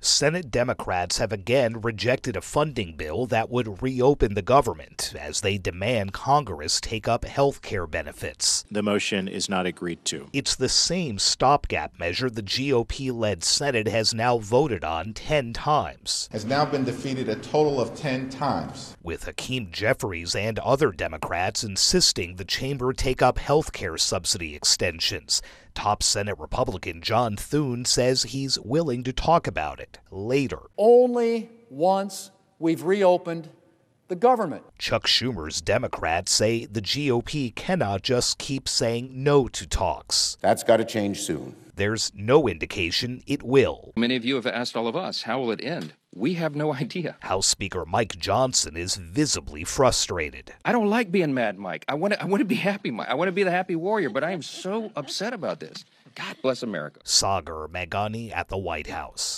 Senate Democrats have again rejected a funding bill that would reopen the government as they demand Congress take up health care benefits. The motion is not agreed to. It's the same stopgap measure the GOP-led Senate has now voted on 10 times. Has now been defeated a total of 10 times. With Hakeem Jeffries and other Democrats insisting the chamber take up health care subsidy extensions. Top Senate Republican John Thune says he's willing to talk about it later. Only once we've reopened the government. Chuck Schumer's Democrats say the GOP cannot just keep saying no to talks. That's got to change soon. There's no indication it will. Many of you have asked all of us, how will it end? We have no idea. House Speaker Mike Johnson is visibly frustrated. I don't like being mad, Mike. I want to be happy, Mike. I want to be the happy warrior, but I am so upset about this. God bless America. Sagar Meghani at the White House.